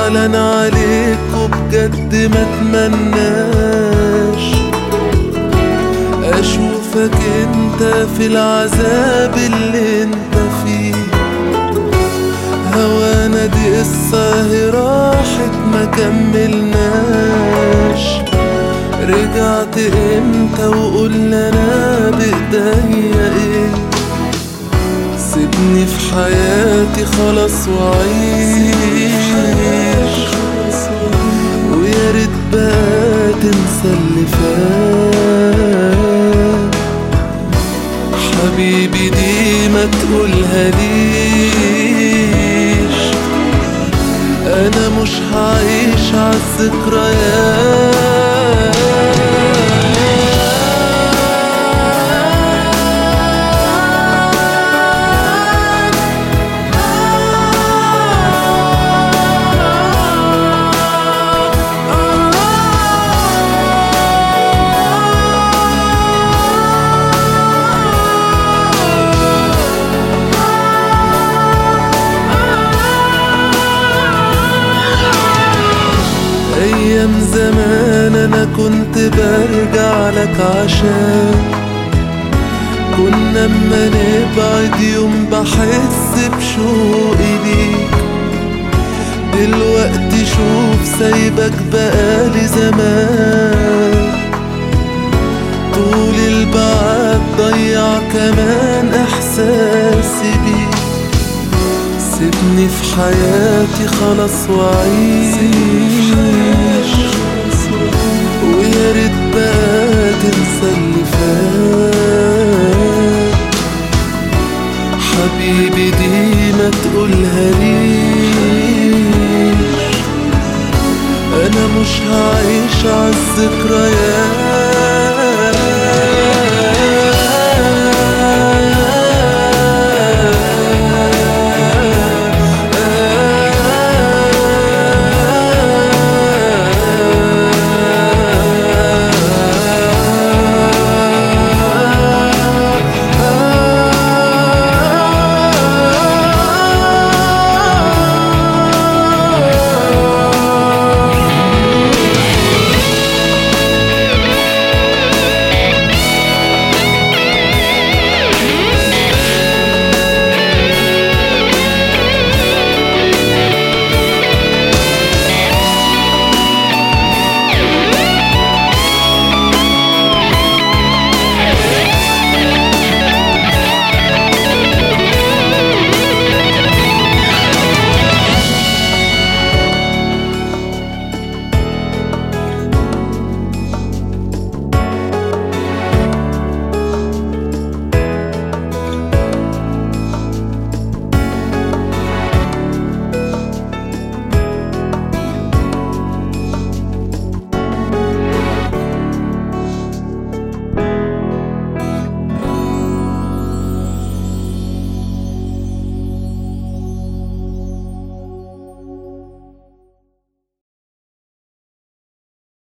زعلان عليك وبجد ما اتمناش اشوفك انت في العذاب اللي انت فيه. هوانا دي قصة هي راحت ما كملناش. رجعت امتى وقولنا انا بايديا ايه؟ سيبني في حياتي خلاص وعيش، ويا ريت بقى تنسى اللي فات. حبيبي دي ما تقولها ليش، انا مش هعيش عالذكريات. أيام زمان أنا كنت برجع لك عشان كنا اما نبعد يوم بحس بشوقي ليك. دلوقتي شوف سايبك بقالي زمان، طول البعد ضيع كمان إحساسي بيك. سيبني في حياتي خلاص وعيش، ويا ريت بقى تنسى اللي فات. حبيبي دي ما تقولها ليش، انا مش هعيش عالذكريات.